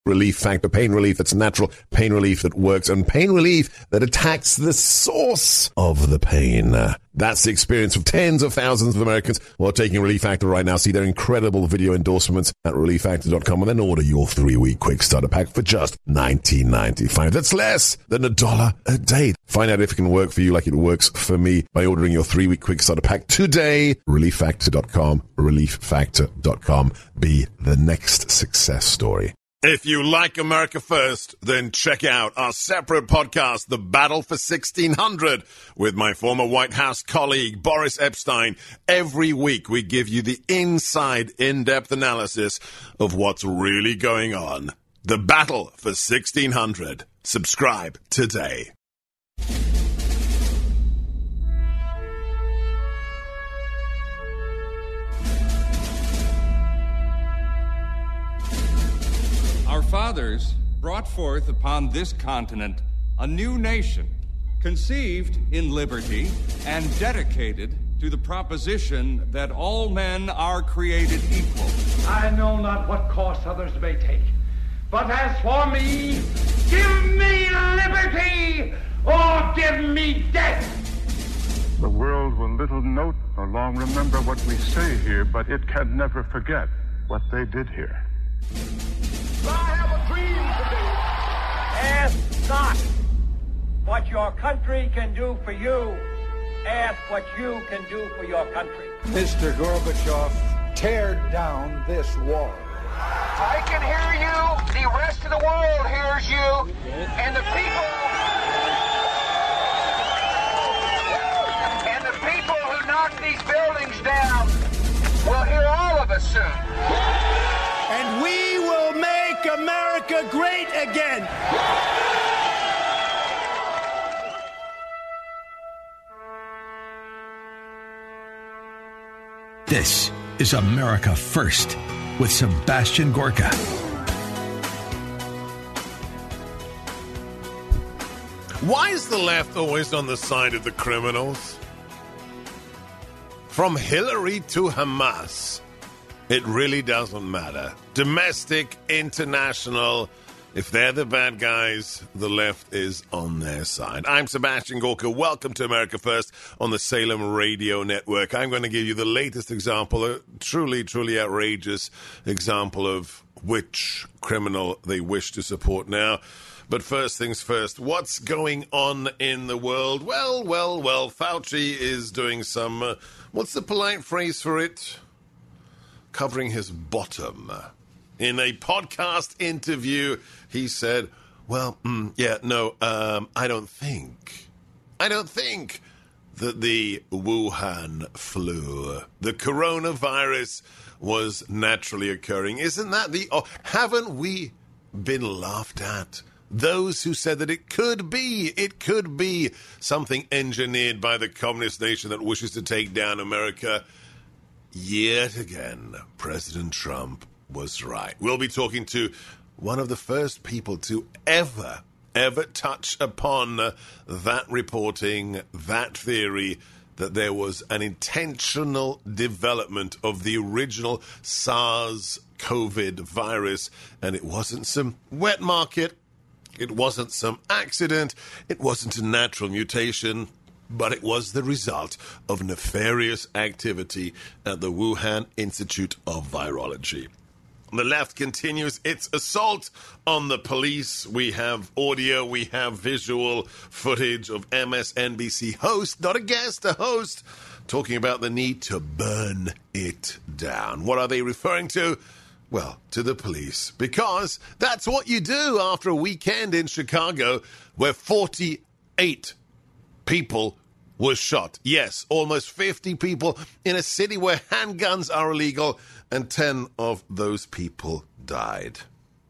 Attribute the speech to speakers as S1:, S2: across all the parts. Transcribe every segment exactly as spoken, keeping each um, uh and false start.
S1: Relief Factor. Pain relief that's natural, pain relief that works, and pain relief that attacks the source of the pain. That's the experience of tens of thousands of Americans who are taking Relief Factor right now. See their incredible video endorsements at relief factor dot com and then order your three-week quick starter pack for just nineteen ninety-five. That's less than a dollar a day. Find out if it can work for you like it works for me by ordering your three-week quick starter pack today. relief factor dot com. relief factor dot com. Be the next success story. If you like America First, then check out our separate podcast, The Battle for sixteen hundred, with my former White House colleague, Boris Epstein. Every week, we give you the inside, in-depth analysis of what's really going on. The Battle for sixteen hundred. Subscribe today.
S2: Our fathers brought forth upon this continent a new nation, conceived in liberty and dedicated to the proposition that all men are created equal.
S3: I know not what course others may take, but as for me, give me liberty or give me death.
S4: The world will little note nor long remember what we say here, but it can never forget what they did here.
S3: I have a dream today. Ask not what your country can do for you. Ask what you can do for your country.
S5: Mister Gorbachev, tear down this wall.
S3: I can hear you. The rest of the world hears you. And the people... And the people who knock these buildings down will hear all of us soon.
S6: And we will make America great again.
S7: This is America First with Sebastian Gorka.
S1: Why is the left always on the side of the criminals? From Hillary to Hamas, it really doesn't matter. Domestic, international, if they're the bad guys, the left is on their side. I'm Sebastian Gorka. Welcome to America First on the Salem Radio Network. I'm going to give you the latest example, a truly, truly outrageous example of which criminal they wish to support now. But first things first, what's going on in the world? Well, well, well, Fauci is doing some, uh, what's the polite phrase for it? Covering his bottom. In a podcast interview, he said, well, mm, yeah, no, um, I don't think, I don't think that the Wuhan flu, the coronavirus, was naturally occurring. Isn't that the, oh, haven't we been laughed at? Those who said that it could be, it could be something engineered by the communist nation that wishes to take down America. Yet again, President Trump was right. We'll be talking to one of the first people to ever, ever touch upon uh, that reporting, that theory, that there was an intentional development of the original SARS-CoV virus, and it wasn't some wet market, it wasn't some accident, it wasn't a natural mutation, but it was the result of nefarious activity at the Wuhan Institute of Virology. The left continues its assault on the police. We have audio, we have visual footage of M S N B C host, not a guest, a host, talking about the need to burn it down. What are they referring to? Well, to the police, because that's what you do after a weekend in Chicago where forty-eight people were shot. Yes, almost fifty people in a city where handguns are illegal, and ten of those people died.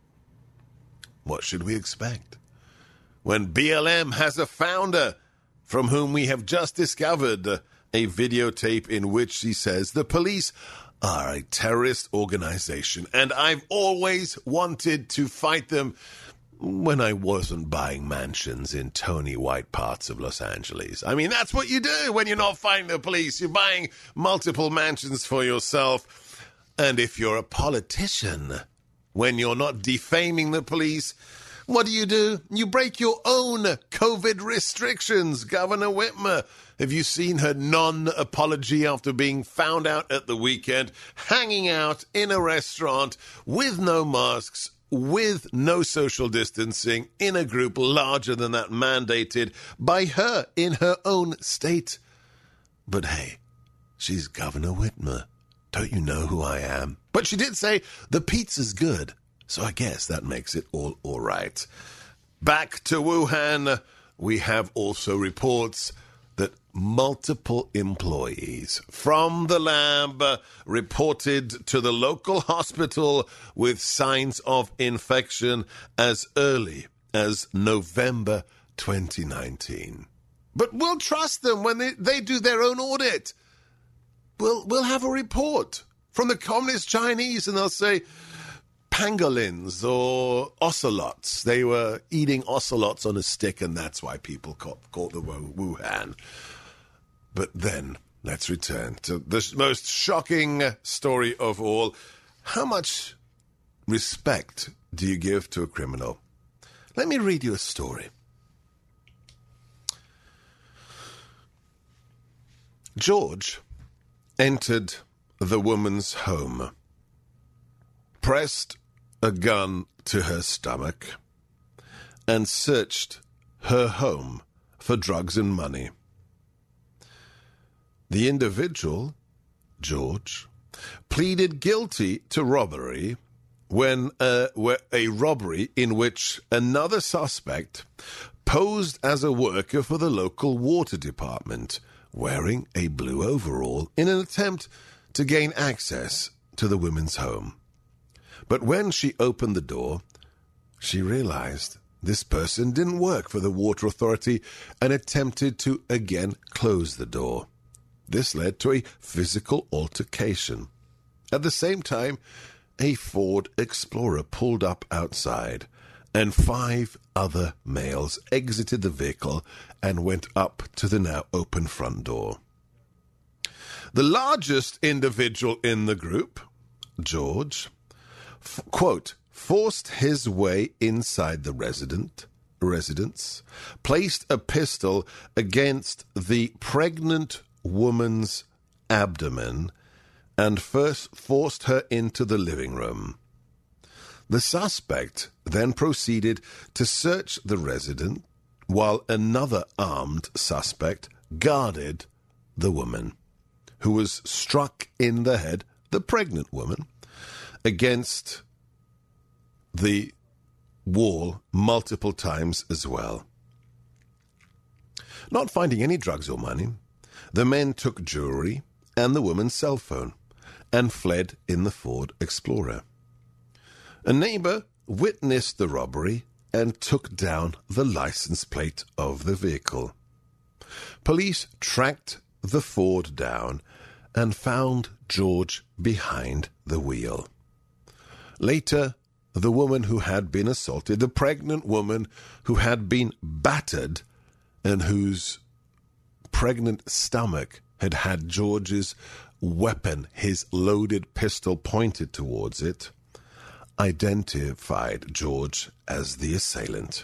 S1: What should we expect when B L M has a founder from whom we have just discovered a videotape in which he says the police are a terrorist organization, and I've always wanted to fight them when I wasn't buying mansions in Tony White parts of Los Angeles. I mean, that's what you do when you're not fighting the police. You're buying multiple mansions for yourself. And if you're a politician, when you're not defaming the police, what do you do? You break your own COVID restrictions. Governor Whitmer, have you seen her non-apology after being found out at the weekend, hanging out in a restaurant with no masks, with no social distancing, in a group larger than that mandated by her in her own state? But hey, she's Governor Whitmer. Don't you know who I am? But she did say the pizza's good. So I guess that makes it all all right. Back to Wuhan, we have also reports that multiple employees from the lab reported to the local hospital with signs of infection as early as November twenty nineteen. But we'll trust them when they, they do their own audit. We'll, we'll have a report from the Communist Chinese, and they'll say, pangolins or ocelots. They were eating ocelots on a stick, and that's why people caught, caught the Wuhan. But then, let's return to the most shocking story of all. How much respect do you give to a criminal? Let me read you a story. George entered the woman's home, pressed a gun to her stomach, and searched her home for drugs and money. The individual, George, pleaded guilty to robbery when uh, a robbery in which another suspect posed as a worker for the local water department, wearing a blue overall in an attempt to gain access to the women's home. But when she opened the door, she realized this person didn't work for the water authority and attempted to again close the door. This led to a physical altercation. At the same time, a Ford Explorer pulled up outside, and five other males exited the vehicle and went up to the now open front door. The largest individual in the group, George, f- quote, forced his way inside the resident residence, placed a pistol against the pregnant woman's abdomen, and first forced her into the living room. The suspect then proceeded to search the resident while another armed suspect guarded the woman, who was struck in the head, the pregnant woman, against the wall multiple times as well. Not finding any drugs or money, the men took jewelry and the woman's cell phone and fled in the Ford Explorer. A neighbor witnessed the robbery and took down the license plate of the vehicle. Police tracked the Ford down and found George behind the wheel. Later, the woman who had been assaulted, the pregnant woman who had been battered and whose pregnant stomach had had George's weapon, his loaded pistol, pointed towards it, identified George as the assailant.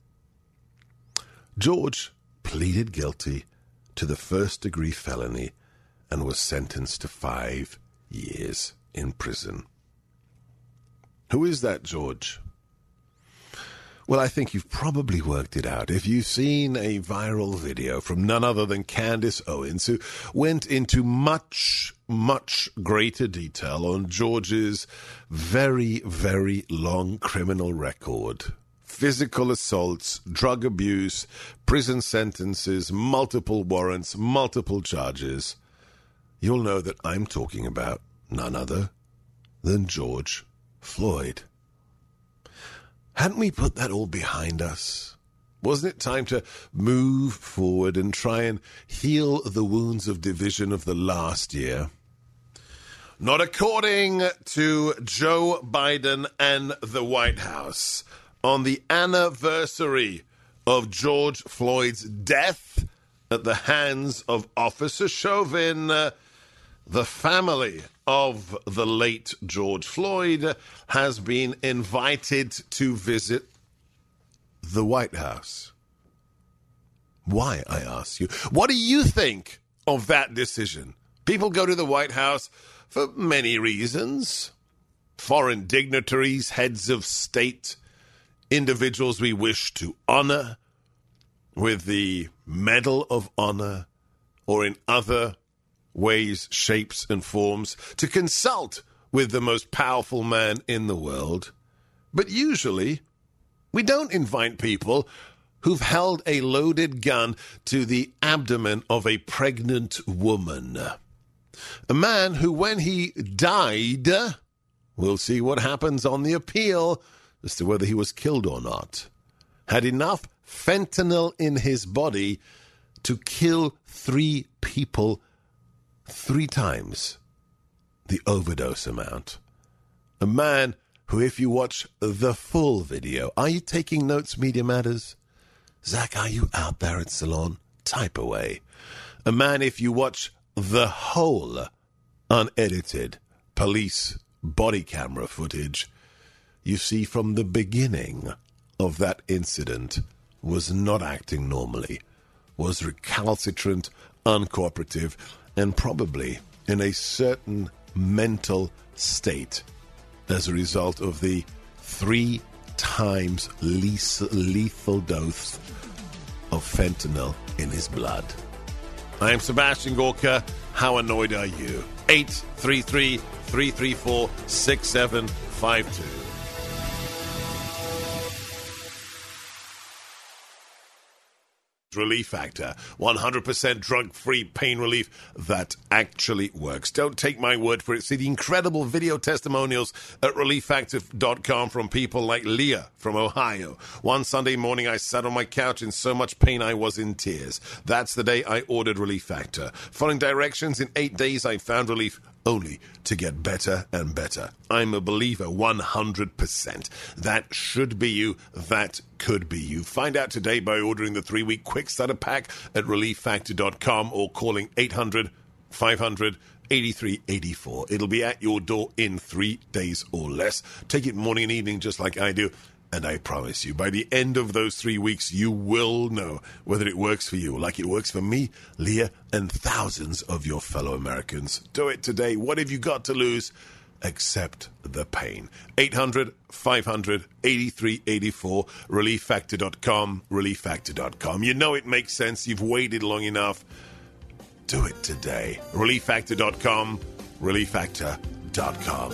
S1: George pleaded guilty to the first-degree felony and was sentenced to five years in prison. Who is that George? Well, I think you've probably worked it out if you've seen a viral video from none other than Candace Owens, who went into much, much greater detail on George's very, very long criminal record. Physical assaults, drug abuse, prison sentences, multiple warrants, multiple charges. You'll know that I'm talking about none other than George Floyd. Hadn't we put that all behind us? Wasn't it time to move forward and try and heal the wounds of division of the last year? Not according to Joe Biden and the White House. On the anniversary of George Floyd's death at the hands of Officer Chauvin, uh, the family of the late George Floyd has been invited to visit the White House. Why, I ask you? What do you think of that decision? People go to the White House for many reasons. Foreign dignitaries, heads of state, individuals we wish to honor with the Medal of Honor or in other ways, shapes, and forms, to consult with the most powerful man in the world. But usually, we don't invite people who've held a loaded gun to the abdomen of a pregnant woman. A man who, when he died, we'll see what happens on the appeal as to whether he was killed or not, had enough fentanyl in his body to kill three people three times the overdose amount. A man who, if you watch the full video, are you taking notes, Media Matters? Zach, are you out there at Salon? Type away. A man, if you watch the whole unedited police body camera footage, you see from the beginning of that incident was not acting normally, was recalcitrant, uncooperative, and probably in a certain mental state as a result of the three times lethal dose of fentanyl in his blood. I am Sebastian Gorka. How annoyed are you? eight three three, three three four, six seven five two. Relief Factor, one hundred percent drug-free pain relief that actually works. Don't take my word for it. See the incredible video testimonials at relief factor dot com from people like Leah from Ohio. One Sunday morning, I sat on my couch in so much pain I was in tears. That's the day I ordered Relief Factor. Following directions, in eight days I found relief, only to get better and better. I'm a believer, one hundred percent. That should be you. That could be you. Find out today by ordering the three-week quick starter pack at relief factor dot com or calling eight hundred, five hundred, eighty-three eighty-four. It'll be at your door in three days or less. Take it morning and evening just like I do. And I promise you, by the end of those three weeks, you will know whether it works for you, like it works for me, Leah, and thousands of your fellow Americans. Do it today. What have you got to lose? Accept the pain. eight hundred, five hundred, eighty-three eighty-four, relief factor dot com, relief factor dot com. You know it makes sense. You've waited long enough. Do it today. relief factor dot com, relief factor dot com.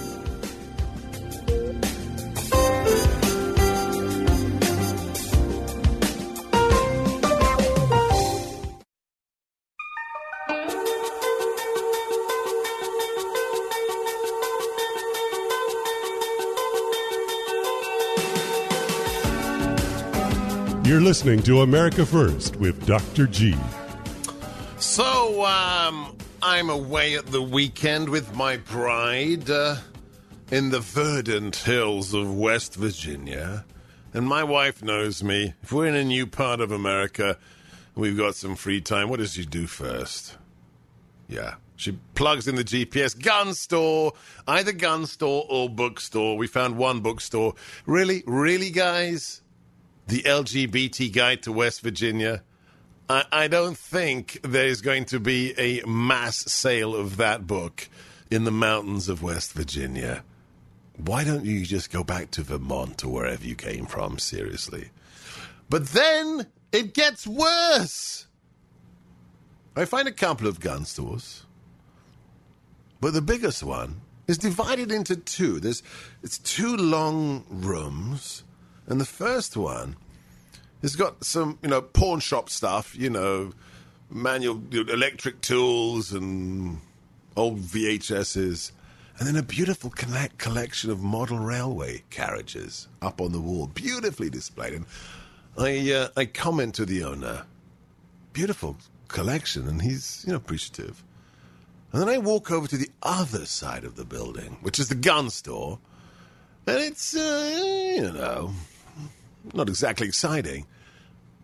S8: You're listening to America First with Doctor G.
S1: So, um, I'm away at the weekend with my bride uh, in the verdant hills of West Virginia. And my wife knows me. If we're in a new part of America, we've got some free time, what does she do first? Yeah. She plugs in the G P S. Gun store. Either gun store or bookstore. We found one bookstore. Really? Really, guys? The L G B T Guide to West Virginia. I, I don't think there's going to be a mass sale of that book in the mountains of West Virginia. Why don't you just go back to Vermont or wherever you came from, seriously? But then it gets worse. I find a couple of gun stores, but the biggest one is divided into two. There's it's two long rooms. And the first one has got some, you know, pawn shop stuff, you know, manual you know, electric tools and old V H S's. And then a beautiful connect collection of model railway carriages up on the wall, beautifully displayed. And I, uh, I comment to the owner, beautiful collection, and he's, you know, appreciative. And then I walk over to the other side of the building, which is the gun store. And it's, uh, you know, not exactly exciting.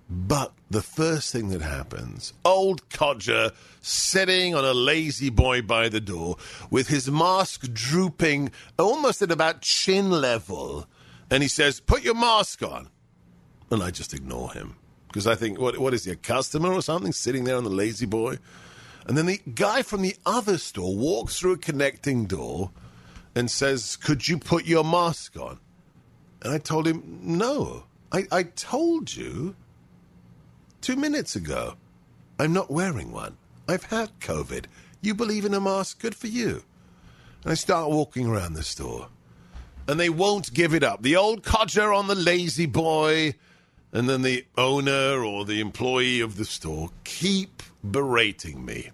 S1: But the first thing that happens, old Codger sitting on a lazy boy by the door with his mask drooping almost at about chin level. And he says, put your mask on. And I just ignore him. Because I think, what, what is he, a customer or something sitting there on the lazy boy? And then the guy from the other store walks through a connecting door and says, could you put your mask on? And I told him, no. I, I told you two minutes ago, I'm not wearing one. I've had COVID. You believe in a mask? Good for you. And I start walking around the store. And they won't give it up. The old codger on the lazy boy, and then the owner or the employee of the store keep berating me.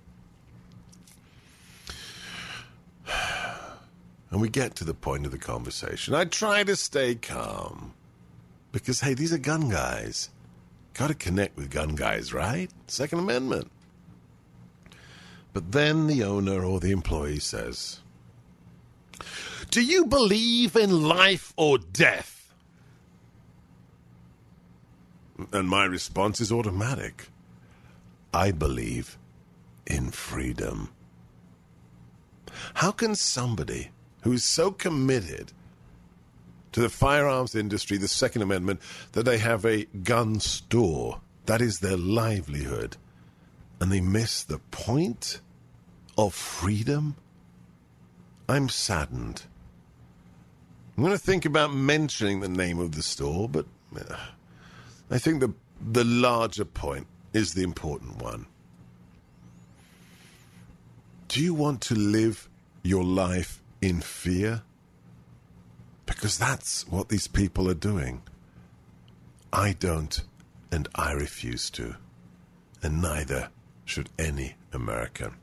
S1: And we get to the point of the conversation. I try to stay calm. Because, hey, these are gun guys. Got to connect with gun guys, right? Second Amendment. But then the owner or the employee says, do you believe in life or death? And my response is automatic. I believe in freedom. How can somebody who is so committed to the firearms industry, the Second Amendment, that they have a gun store, that is their livelihood, and they miss the point of freedom? I'm saddened. I'm going to think about mentioning the name of the store, but uh, I think the the larger point is the important one. Do you want to live your life in fear? Because that's what these people are doing. I don't, and I refuse to. And neither should any American.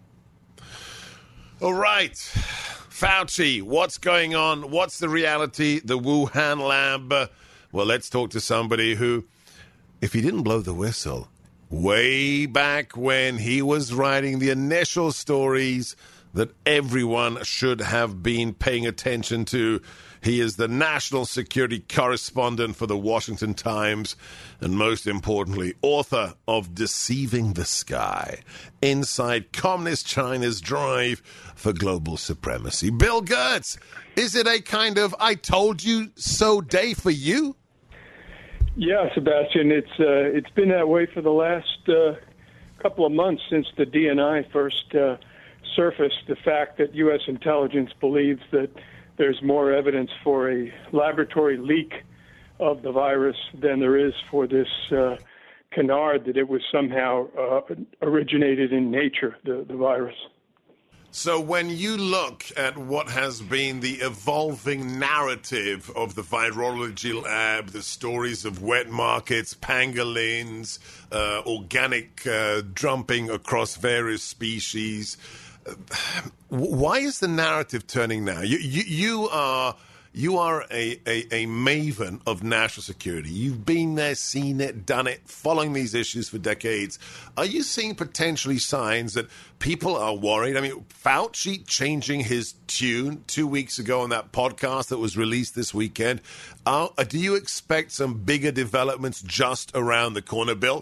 S1: All right. Fauci, what's going on? What's the reality? The Wuhan lab? Well, let's talk to somebody who, if he didn't blow the whistle, way back when he was writing the initial stories that everyone should have been paying attention to. He is the national security correspondent for the Washington Times and, most importantly, author of Deceiving the Sky, Inside Communist China's Drive for Global Supremacy. Bill Gertz, is it a kind of I told you so day for you?
S9: Yeah, Sebastian, it's uh, it's been that way for the last uh, couple of months since the D N I first uh, surfaced the fact that U S intelligence believes that there's more evidence for a laboratory leak of the virus than there is for this uh, canard that it was somehow uh, originated in nature, the, the virus.
S1: So when you look at what has been the evolving narrative of the virology lab, the stories of wet markets, pangolins, uh, organic uh, dumping across various species, why is the narrative turning now? You, you, you are you are a, a, a maven of national security. You've been there, seen it, done it, following these issues for decades. Are you seeing potentially signs that people are worried? I mean, Fauci changing his tune two weeks ago on that podcast that was released this weekend. Uh, do you expect some bigger developments just around the corner, Bill?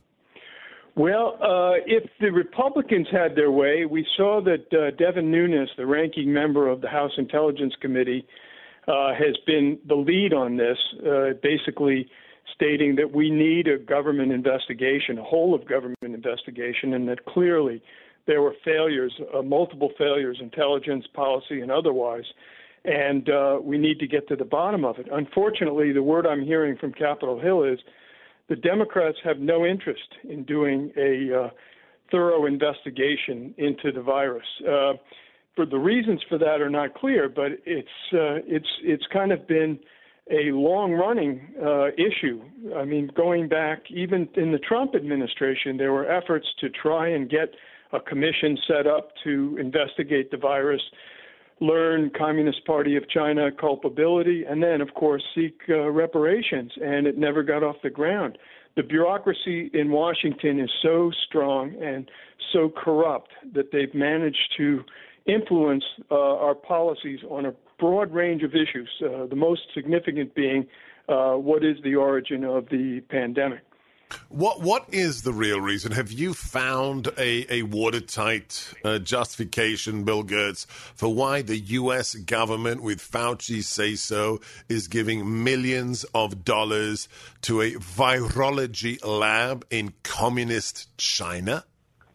S9: Well, uh, if the Republicans had their way, we saw that uh, Devin Nunes, the ranking member of the House Intelligence Committee, uh, has been the lead on this, uh, basically stating that we need a government investigation, a whole of government investigation, and that clearly there were failures, uh, multiple failures, intelligence, policy, and otherwise, and uh, we need to get to the bottom of it. Unfortunately, the word I'm hearing from Capitol Hill is the Democrats have no interest in doing a uh, thorough investigation into the virus. Uh, for the reasons for that are not clear, but it's uh, it's it's kind of been a long-running uh, issue. I mean, going back even in the Trump administration, there were efforts to try and get a commission set up to investigate the virus, learn Communist Party of China culpability, and then, of course, seek uh, reparations, and it never got off the ground. The bureaucracy in Washington is so strong and so corrupt that they've managed to influence uh, our policies on a broad range of issues, uh, the most significant being uh, what is the origin of the pandemic.
S1: What What is the real reason? Have you found a, a watertight uh, justification, Bill Gertz, for why the U S government, with Fauci's say-so, is giving millions of dollars to a virology lab in communist China?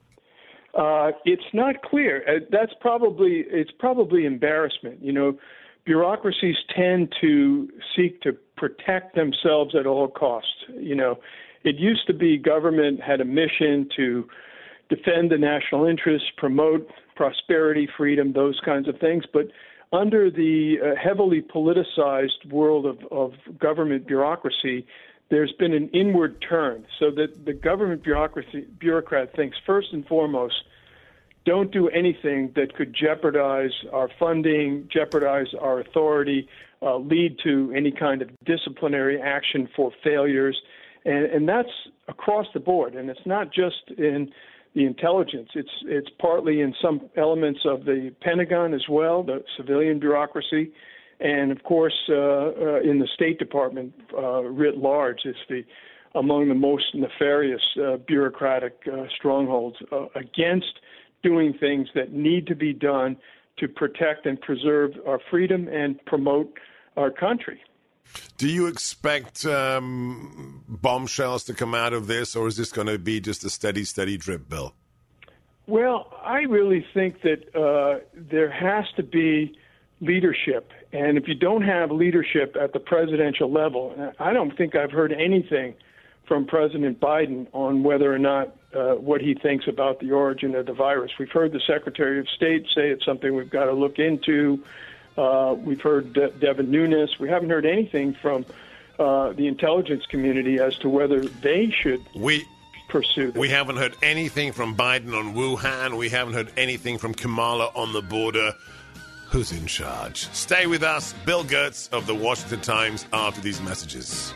S9: Uh, it's not clear. Uh, that's probably it's probably embarrassment. You know, bureaucracies tend to seek to protect themselves at all costs. You know, it used to be government had a mission to defend the national interests, promote prosperity, freedom, those kinds of things. But under the uh, heavily politicized world of, of government bureaucracy, there's been an inward turn, so that the government bureaucracy bureaucrat thinks first and foremost, don't do anything that could jeopardize our funding, jeopardize our authority, uh, lead to any kind of disciplinary action for failures. And, and that's across the board. And it's not just in the intelligence. It's it's partly in some elements of the Pentagon as well, the civilian bureaucracy. And, of course, uh, uh, in the State Department uh, writ large, it's the among the most nefarious uh, bureaucratic uh, strongholds uh, against doing things that need to be done to protect and preserve our freedom and promote our country.
S1: Do you expect um, bombshells to come out of this, or is this going to be just a steady, steady drip, Bill?
S9: Well, I really think that uh, there has to be leadership. And if you don't have leadership at the presidential level, I don't think I've heard anything from President Biden on whether or not uh, what he thinks about the origin of the virus. We've heard the Secretary of State say it's something we've got to look into. Uh, we've heard De- Devin Nunes. We haven't heard anything from uh, the intelligence community as to whether they should
S1: we,
S9: pursue this.
S1: We haven't heard anything from Biden on Wuhan. We haven't heard anything from Kamala on the border. Who's in charge? Stay with us, Bill Gertz of the Washington Times, after these messages.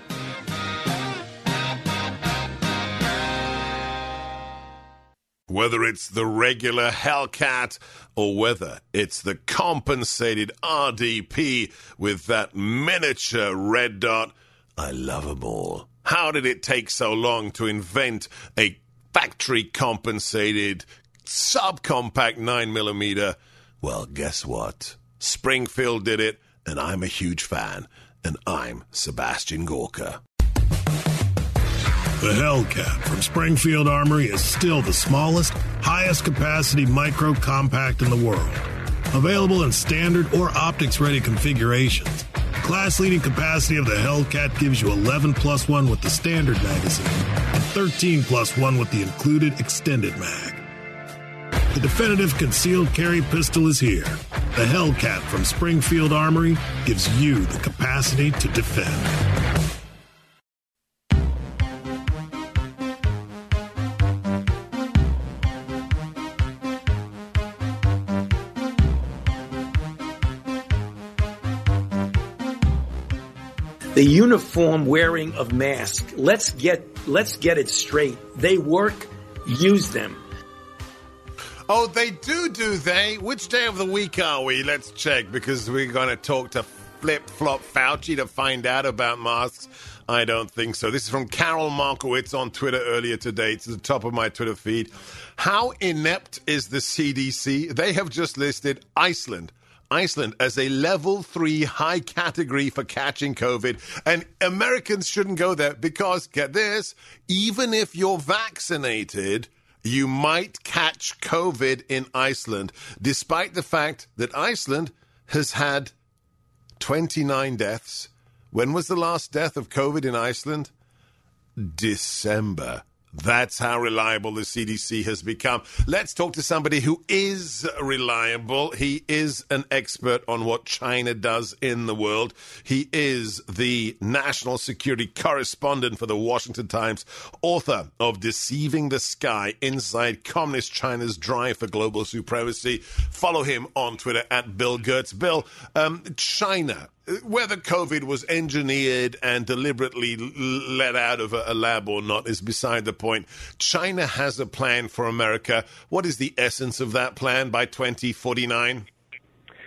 S1: Whether it's the regular Hellcat or whether it's the compensated R D P with that miniature red dot, I love them all. How did it take so long to invent a factory-compensated subcompact nine millimeter? Well, guess what? Springfield did it, and I'm a huge fan. And I'm Sebastian Gorka.
S10: The Hellcat from Springfield Armory is still the smallest, highest capacity micro compact in the world. Available in standard or optics-ready configurations. Class-leading capacity of the Hellcat gives you eleven plus one with the standard magazine and thirteen plus one with the included extended mag. The definitive concealed carry pistol is here. The Hellcat from Springfield Armory gives you the capacity to defend.
S11: The uniform wearing of masks. Let's get let's get it straight. They work. Use them.
S1: Oh, they do, do they? Which day of the week are we? Let's check, because we're going to talk to Flip-Flop Fauci to find out about masks. I don't think so. This is from Carol Markowitz on Twitter earlier today. It's at the top of my Twitter feed. How inept is the C D C? They have just listed Iceland. Iceland as a level three high category for catching COVID. And Americans shouldn't go there because, get this, even if you're vaccinated, you might catch COVID in Iceland, despite the fact that Iceland has had twenty-nine deaths. When was the last death of COVID in Iceland? December. That's how reliable the C D C has become. Let's talk to somebody who is reliable. He is an expert on what China does in the world. He is the national security correspondent for the Washington Times, author of Deceiving the Sky, Inside Communist China's Drive for Global Supremacy. Follow him on Twitter at Bill Gertz. Bill, um, China, whether COVID was engineered and deliberately let out of a lab or not is beside the point. China has a plan for America. What is the essence of that plan by twenty forty-nine?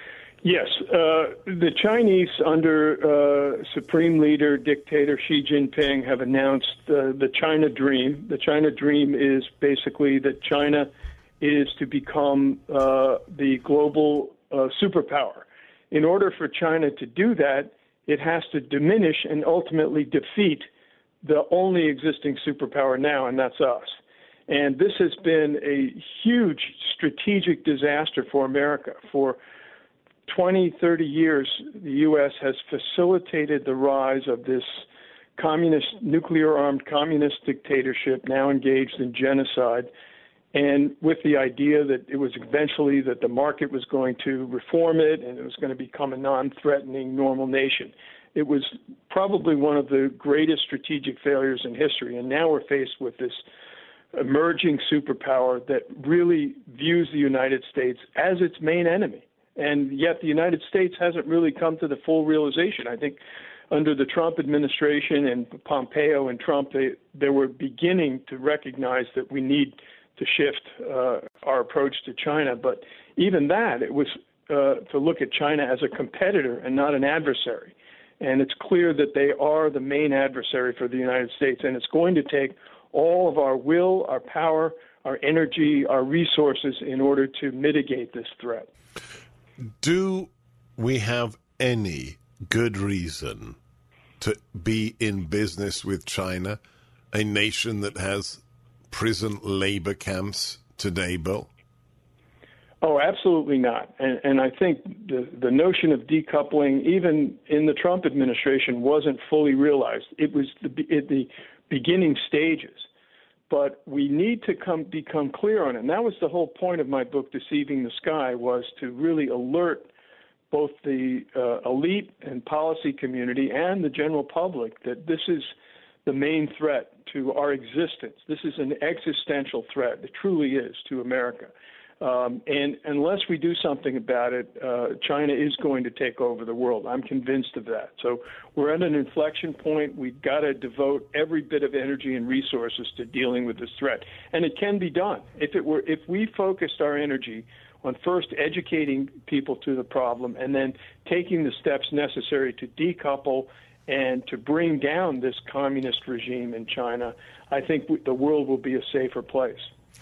S9: Yes. Uh, the Chinese, under uh, Supreme Leader, dictator Xi Jinping, have announced uh, the China Dream. The China Dream is basically that China is to become uh, the global uh, superpower. In order for China to do that, it has to diminish and ultimately defeat the only existing superpower now, and that's us. And this has been a huge strategic disaster for America. For twenty, thirty years, the U S has facilitated the rise of this communist, nuclear-armed communist dictatorship now engaged in genocide, and with the idea that it was eventually that the market was going to reform it and it was going to become a non-threatening, normal nation. It was probably one of the greatest strategic failures in history, and now we're faced with this emerging superpower that really views the United States as its main enemy. And yet the United States hasn't really come to the full realization. I think under the Trump administration and Pompeo and Trump, they, they were beginning to recognize that we need to shift uh, our approach to China. But even that, it was uh, to look at China as a competitor and not an adversary. And it's clear that they are the main adversary for the United States. And it's going to take all of our will, our power, our energy, our resources in order to mitigate this threat.
S1: Do we have any good reason to be in business with China, a nation that has prison labor camps today, Bill?
S9: Oh, absolutely not. And, and I think the, the notion of decoupling, even in the Trump administration, wasn't fully realized. It was the, at the beginning stages. But we need to come become clear on it. And that was the whole point of my book, Deceiving the Sky, was to really alert both the uh, elite and policy community and the general public that this is the main threat to our existence. This is an existential threat. It truly is to America. Um, and unless we do something about it, uh, China is going to take over the world. I'm convinced of that. So we're at an inflection point. We've got to devote every bit of energy and resources to dealing with this threat. And it can be done. If it were, if we focused our energy on first educating people to the problem and then taking the steps necessary to decouple and to bring down this communist regime in China, I think the world will be a safer place.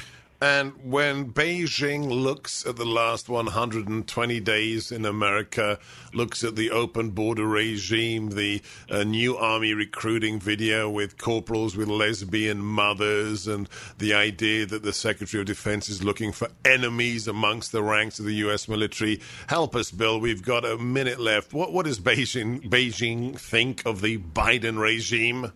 S1: And when Beijing looks at the last one hundred twenty days in America, looks at the open border regime, the uh, new army recruiting video with corporals with lesbian mothers, and the idea that the Secretary of Defense is looking for enemies amongst the ranks of the U S military. Help us, Bill. We've got a minute left. What, what does Beijing, Beijing think of the Biden regime?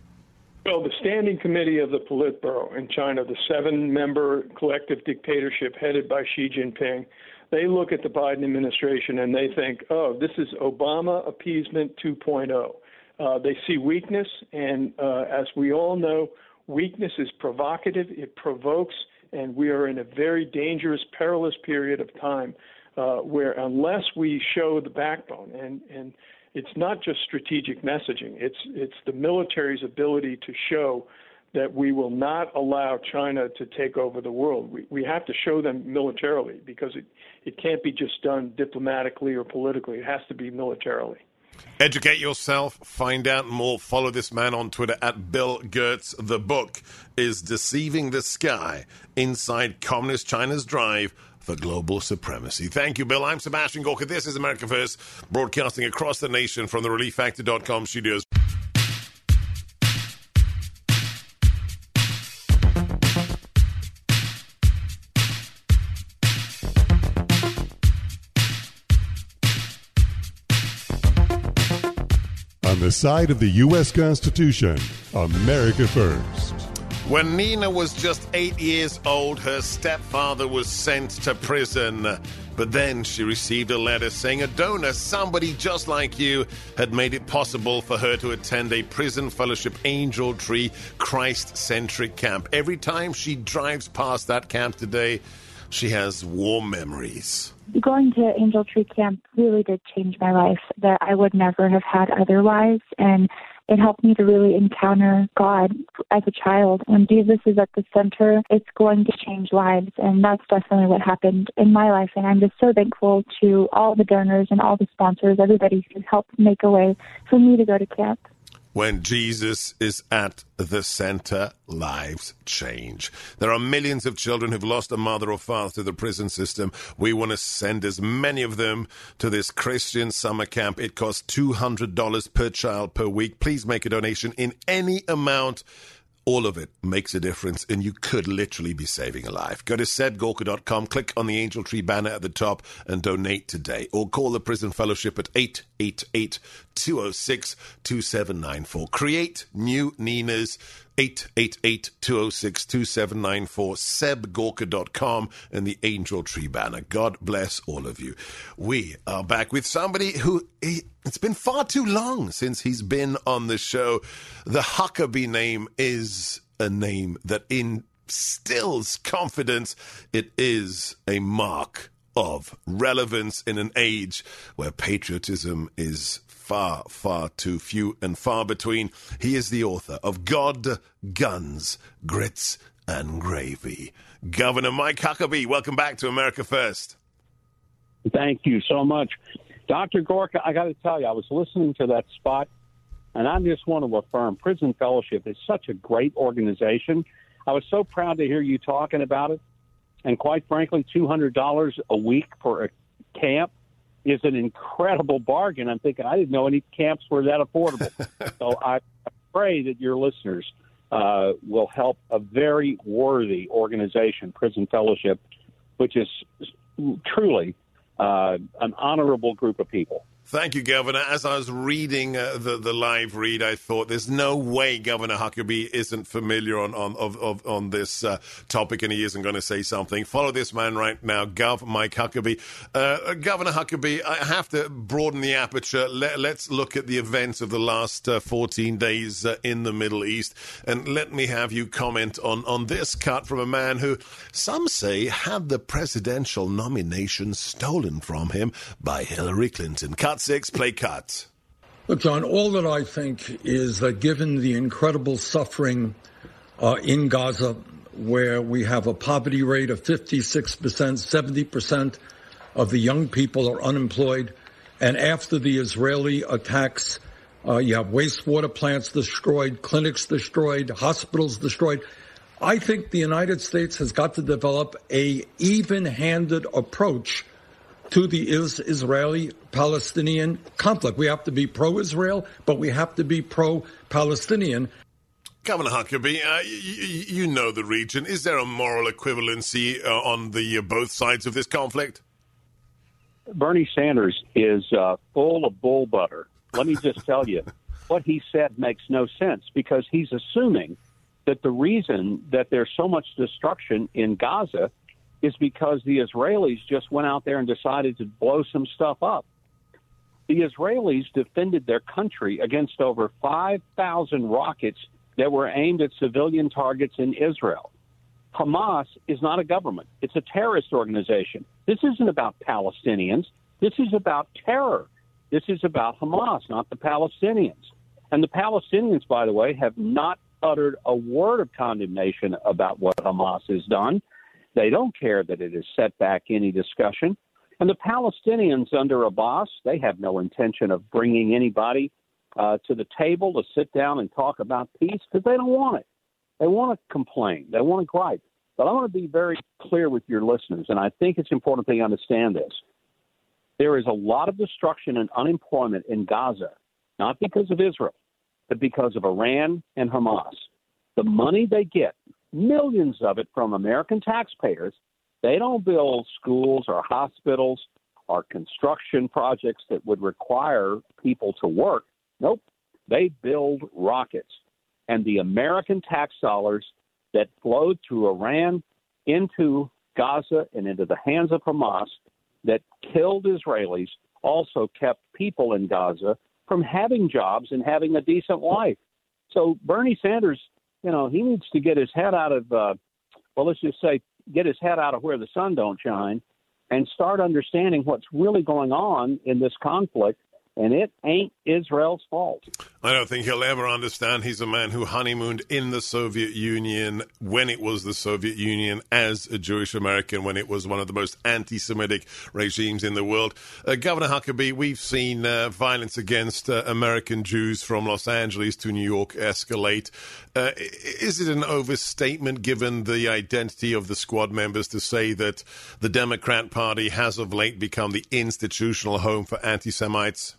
S9: Well, the Standing Committee of the Politburo in China, the seven-member collective dictatorship headed by Xi Jinping, they look at the Biden administration and they think, oh, this is Obama appeasement two point oh. Uh, they see weakness, and uh, as we all know, weakness is provocative, it provokes, and we are in a very dangerous, perilous period of time uh, where unless we show the backbone, and, and it's not just strategic messaging. It's it's the military's ability to show that we will not allow China to take over the world. We we have to show them militarily because it, it can't be just done diplomatically or politically. It has to be militarily.
S1: Educate yourself. Find out more. Follow this man on Twitter at Bill Gertz. The book is Deceiving the Sky, Inside Communist China's Drive for Global Supremacy. Thank you, Bill. I'm Sebastian Gorka. This is America First, broadcasting across the nation from the relief factor dot com studios.
S8: On the side of the U S Constitution, America First.
S1: When Nina was just eight years old, her stepfather was sent to prison. But then she received a letter saying a donor, somebody just like you, had made it possible for her to attend a prison fellowship Angel Tree Christ-centric camp. Every time she drives past that camp today, she has warm memories.
S12: Going to Angel Tree Camp really did change my life that I would never have had otherwise. And it helped me to really encounter God as a child. When Jesus is at the center, it's going to change lives, and that's definitely what happened in my life. And I'm just so thankful to all the donors and all the sponsors, everybody who helped make a way for me to go to camp.
S1: When Jesus is at the center, lives change. There are millions of children who've lost a mother or father to the prison system. We want to send as many of them to this Christian summer camp. It costs two hundred dollars per child per week. Please make a donation in any amount. All of it makes a difference, and you could literally be saving a life. Go to seb gorka dot com, click on the Angel Tree banner at the top, and donate today. Or call the Prison Fellowship at eight eight eight, two oh six, two seven nine four. Create new Ninas, eight eight eight, two oh six, two seven nine four, seb gorka dot com, and the Angel Tree banner. God bless all of you. We are back with somebody who... He, It's been far too long since he's been on the show. The Huckabee name is a name that instills confidence. It is a mark of relevance in an age where patriotism is far, far too few and far between. He is the author of God, Guns, Grits, and Gravy. Governor Mike Huckabee, welcome back to America First.
S13: Thank you so much. Doctor Gorka, I got to tell you, I was listening to that spot, and I just want to affirm Prison Fellowship is such a great organization. I was so proud to hear you talking about it. And quite frankly, two hundred dollars a week for a camp is an incredible bargain. I'm thinking, I didn't know any camps were that affordable. So I pray that your listeners uh, will help a very worthy organization, Prison Fellowship, which is truly Uh, an honorable group of people.
S1: Thank you, Governor. As I was reading uh, the, the live read, I thought there's no way Governor Huckabee isn't familiar on on of, of, on this uh, topic, and he isn't going to say something. Follow this man right now, Gov. Mike Huckabee. Uh, Governor Huckabee, I have to broaden the aperture. Let, let's look at the events of the last uh, fourteen days uh, in the Middle East, and let me have you comment on, on this cut from a man who some say had the presidential nomination stolen from him by Hillary Clinton. Cut six, play cut.
S14: Look, John, all that I think is that given the incredible suffering uh, in Gaza, where we have a poverty rate of fifty-six percent, seventy percent of the young people are unemployed, and after the Israeli attacks, uh, you have wastewater plants destroyed, clinics destroyed, hospitals destroyed. I think the United States has got to develop a even-handed approach to the Israeli-Palestinian conflict. We have to be pro-Israel, but we have to be pro-Palestinian.
S1: Governor Huckabee, uh, you, you know the region. Is there a moral equivalency uh, on the uh, both sides of this conflict?
S13: Bernie Sanders is uh, full of bull butter. Let me just tell you, what he said makes no sense because he's assuming that the reason that there's so much destruction in Gaza is because the Israelis just went out there and decided to blow some stuff up. The Israelis defended their country against over five thousand rockets that were aimed at civilian targets in Israel. Hamas is not a government. It's a terrorist organization. This isn't about Palestinians. This is about terror. This is about Hamas, not the Palestinians. And the Palestinians, by the way, have not uttered a word of condemnation about what Hamas has done. They don't care that it has set back any discussion. And the Palestinians under Abbas, they have no intention of bringing anybody uh, to the table to sit down and talk about peace because they don't want it. They want to complain. They want to gripe. But I want to be very clear with your listeners, and I think it's important they understand this. There is a lot of destruction and unemployment in Gaza, not because of Israel, but because of Iran and Hamas. The money they get, millions of it from American taxpayers, they don't build schools or hospitals or construction projects that would require people to work. Nope. They build rockets. And the American tax dollars that flowed through Iran into Gaza and into the hands of Hamas that killed Israelis also kept people in Gaza from having jobs and having a decent life. So Bernie Sanders, you know, he needs to get his head out of, uh, well, let's just say, get his head out of where the sun don't shine and start understanding what's really going on in this conflict. And it ain't Israel's fault.
S1: I don't think he'll ever understand. He's a man who honeymooned in the Soviet Union when it was the Soviet Union as a Jewish American, when it was one of the most anti-Semitic regimes in the world. Uh, Governor Huckabee, we've seen uh, violence against uh, American Jews from Los Angeles to New York escalate. Uh, is it an overstatement, given the identity of the squad members, to say that the Democrat Party has of late become the institutional home for anti-Semites?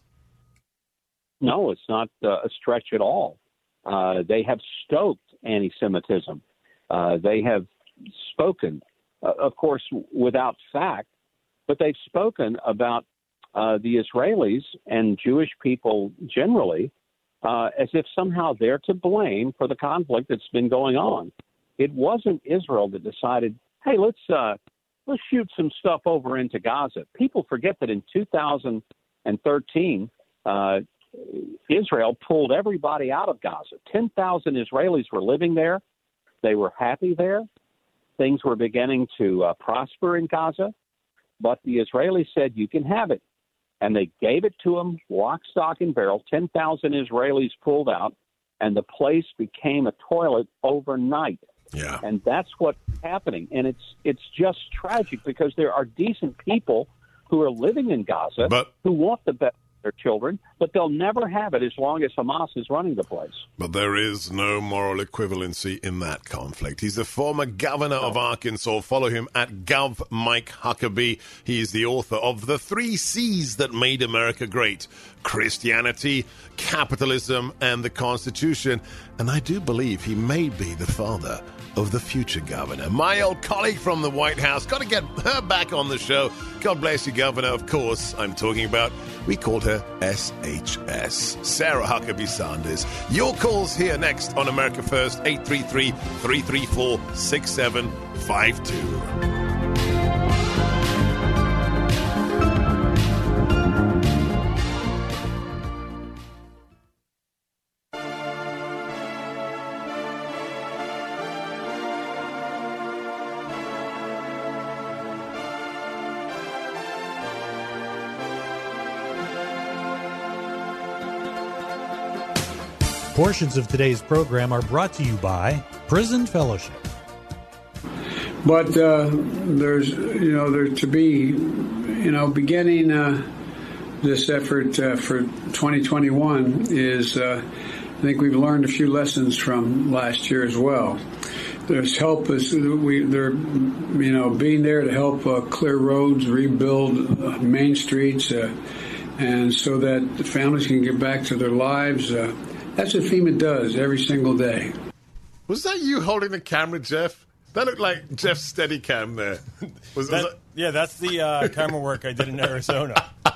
S13: No, it's not uh, a stretch at all. Uh, they have stoked anti-Semitism. Uh, they have spoken, uh, of course, without fact, but they've spoken about uh, the Israelis and Jewish people generally uh, as if somehow they're to blame for the conflict that's been going on. It wasn't Israel that decided, hey, let's uh, let's shoot some stuff over into Gaza. People forget that in two thousand thirteen, uh, Israel pulled everybody out of Gaza. ten thousand Israelis were living there. They were happy there. Things were beginning to uh, prosper in Gaza. But the Israelis said, you can have it. And they gave it to them, lock, stock, and barrel. ten thousand Israelis pulled out, and the place became a toilet overnight.
S1: Yeah.
S13: And that's what's happening. And it's it's just tragic, because there are decent people who are living in Gaza
S1: but,
S13: who want the best their children, but they'll never have it as long as Hamas is running the place.
S1: But there is no moral equivalency in that conflict. He's the former governor of Arkansas. Follow him at Gov Mike Huckabee. He is the author of The Three C's That Made America Great: Christianity, Capitalism, and the Constitution. And I do believe he may be the father of the future governor. My old colleague from the White House. Got to get her back on the show. God bless you, Governor. Of course, I'm talking about, we called her S H S, Sarah Huckabee Sanders. Your calls here next on America First, eight three three, three three four, six seven five two.
S15: Portions of today's program are brought to you by Prison Fellowship.
S16: But uh, there's, you know, there to be, you know, beginning uh, this effort uh, for twenty twenty-one is, uh, I think we've learned a few lessons from last year as well. There's help as we, they're, you know, being there to help uh, clear roads, rebuild uh, main streets, uh, and so that the families can get back to their lives. Uh, That's what FEMA does every single day.
S1: Was that you holding the camera, Jeff? That looked like Jeff's Steadicam there. Was,
S17: that,
S1: was that...
S17: Yeah, that's the uh, camera work I did in Arizona.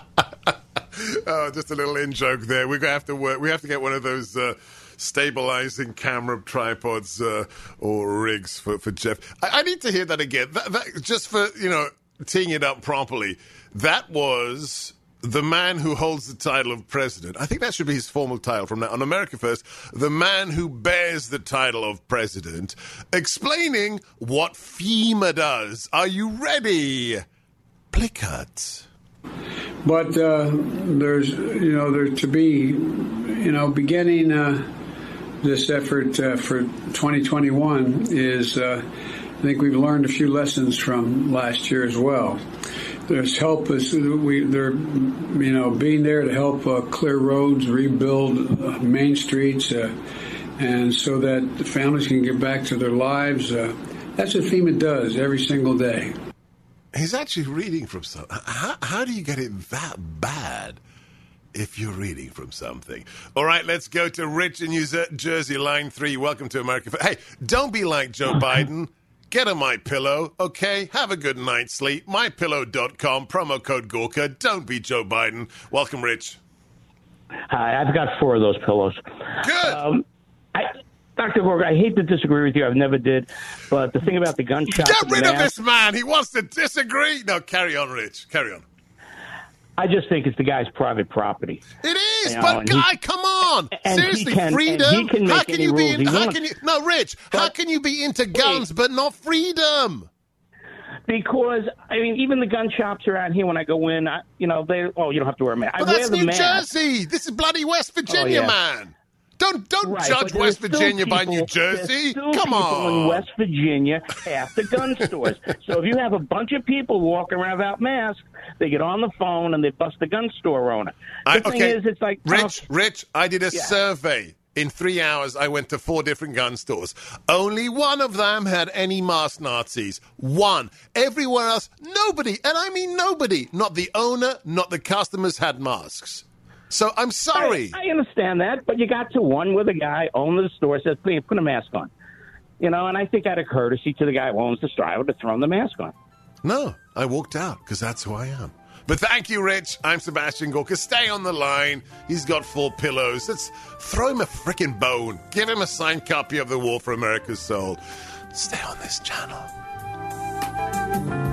S1: Oh, just a little in joke there. We're gonna have to work. We have to get one of those uh, stabilizing camera tripods uh, or rigs for, for Jeff. I, I need to hear that again. That, that, just for, you know, teeing it up properly. That was the man who holds the title of president. I think that should be his formal title from now on. America First, the man who bears the title of president, explaining what FEMA does. Are you ready? Play cut.
S16: But uh, there's, you know, there to be, you know, beginning uh, this effort uh, for twenty twenty-one is, uh, I think we've learned a few lessons from last year as well. There's help as we, they're, you know, being there to help uh, clear roads, rebuild uh, main streets, uh, and so that the families can get back to their lives. Uh, that's what FEMA does every single day.
S1: He's actually reading from something. How, how do you get it that bad if you're reading from something? All right, let's go to Rich in New Jersey, line three. Welcome to America. Hey, don't be like Joe Biden. Get a MyPillow, okay? Have a good night's sleep. my pillow dot com, promo code Gorka. Don't be Joe Biden. Welcome, Rich.
S18: Hi, I've got four of those pillows.
S1: Good.
S18: Um, I, Doctor Gorka, I hate to disagree with you. I've never did. But the thing about the gunshot...
S1: Get rid of this man. He wants to disagree. No, carry on, Rich. Carry on.
S18: I just think it's the guy's private property.
S1: It is,
S18: you know,
S1: but guy,
S18: he,
S1: come on! Seriously,
S18: can,
S1: freedom.
S18: Can
S1: how can you be? In, how
S18: wants.
S1: can you? No, Rich. But, how can you be into guns wait, but not freedom?
S18: Because I mean, even the gun shops around here. When I go in, I, you know, they. Oh, you don't have to wear a mask.
S1: But
S18: I
S1: that's
S18: wear the
S1: New
S18: mask.
S1: Jersey. This is bloody West Virginia,
S18: oh, yeah.
S1: man. Don't don't
S18: Right,
S1: judge
S18: but
S1: West
S18: there's still
S1: Virginia by
S18: people-
S1: New Jersey.
S18: there's still
S1: Come
S18: people
S1: on.
S18: in West Virginia at the gun stores. So if you have a bunch of people walking around without masks, they get on the phone and they bust the gun store owner. The
S1: I-
S18: thing
S1: okay,
S18: is, it's like
S1: Rich, Rich, I did a
S18: Yeah.
S1: survey. In three hours, I went to four different gun stores. Only one of them had any masked Nazis. One. Everywhere else, nobody. And I mean nobody. Not the owner, not the customers had masks. So I'm sorry.
S18: I, I understand that, but you got to one where the guy owner of the store says, "Please put a mask on." You know, and I think out of courtesy to the guy who owns the store, I would have thrown the mask on.
S1: No, I walked out because that's who I am. But thank you, Rich. I'm Sebastian Gorka. Stay on the line. He's got four pillows. Let's throw him a freaking bone. Give him a signed copy of The War for America's Soul. Stay on this channel.